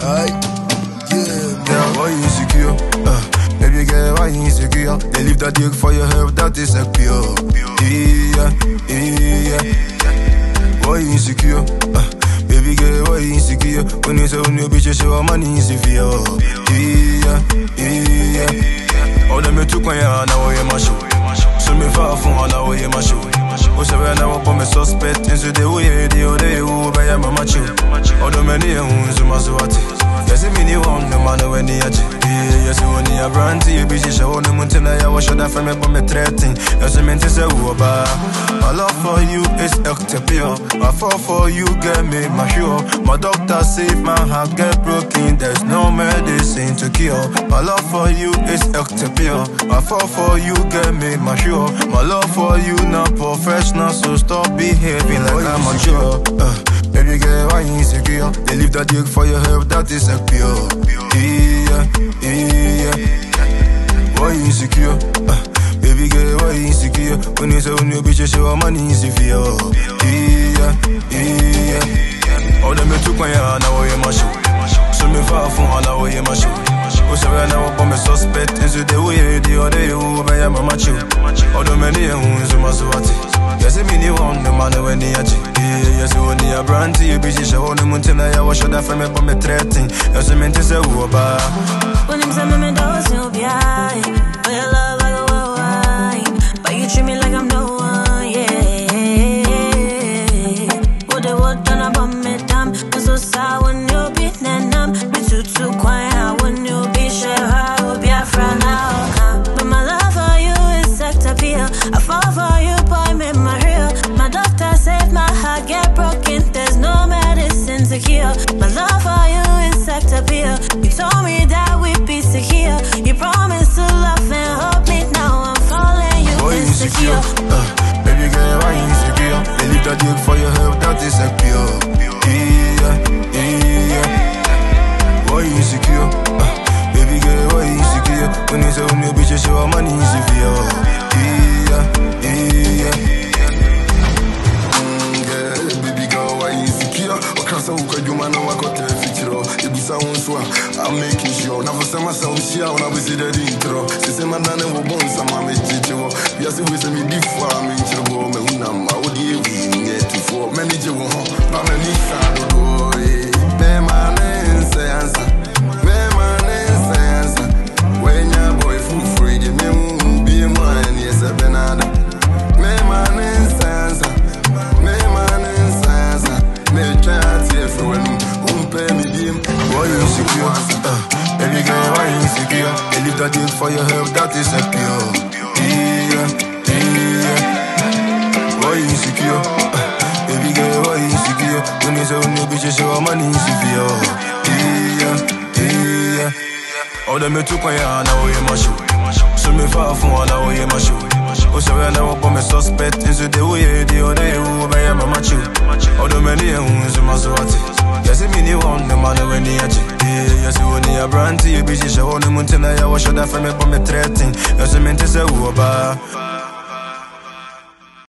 Aye, yeah, girl, why you insecure? Baby girl, why you insecure? They leave that dick for your help, that is a pure. Yeah, yeah. Why you insecure? Baby girl, why you insecure? When you say when you bitch, you show money insecure. Yeah. All them you took when you're now you my show. So me far from all now you my show. Oh, so when I walk on me suspect, and so they way they who buy a mama chill. All the many who's my swati. Yes, I mean you want no man when you yes, when you are brandy, you busy show the mountain. I was shut up from me, but me threatening. Yes, I meant to say, my love for you is pure. I fall for you, get me my sure. My doctor said my heart get broken. There's no medicine to cure. My love for you is pure. I fall for you, get me my sure. My love for you not professional, so stop behaving like I'm mature. Baby girl, why you insecure? They leave that dick for your help, that is a pure. Yeah. Why you insecure? Baby girl, why you insecure? When you say when you bitch, you show money insecure. Yeah. All them you took when you're now you my show. So me far from all now you my show. Oh, so when I walk on me suspect, and so they way they who buy a mama chill. All the many who's my swati. Yes, I mean you want the man when you are. Yes, when you are brandy, you busy show the mountain. I was shut up from me, but me threatening. Yes, I meant to say who about. When I'm sending me those, you'll be high. For your love, I go wine. But you treat me like I'm no one, yeah. What they want done about me, damn. I'm so sad when you be nanam. Me too quiet when you be sure I will be a friend now. But my love for you is sex appeal. I fall for you, boy, make my real. My doctor said my heart get broken. There's no medicine to cure. My love for you is sex appeal. You told me that we'd be secure. You promised to love and hold me. Now I'm falling, you insecure. Baby girl, why you insecure? They leave that dick for your help, that is a pure. Yeah. Why you insecure? Baby girl, why you insecure? When you say when you bitch, you show money insecure. Yeah. Baby girl, why you insecure? What can I say? What you man know? I got the future. You be someone so I'm making sure. Now for some myself, she I wanna be see the intro. She say my name will bounce, I'm a chicho. Yes, we say me differ. I'm in trouble. Me unam, I would give you net to for manager. But me need to do it. Me man say answer. Me man say answer. When your boy full free, you me be mine. Yes, I been on. Me man say answer. Me man say answer. Me try to tell you when pay me dim. Why you insecure? Baby girl, why you insecure? They leave that dick for your help, that is a pure. Yeah. Why you insecure? Baby girl, why you insecure? When you say when you bitch, you show money insecure. Yeah. All them you took when you're now you my show. So me far from all now you my show. Oh, so when I walk on me suspect, and so they way they who buy a mama chill. All the many who's my swati. Yes, I mean you want the man when you are. Yes, when you are brandy, you busy show the mountain. I was shut up from me, but me threatening. Yes, I meant to say who about.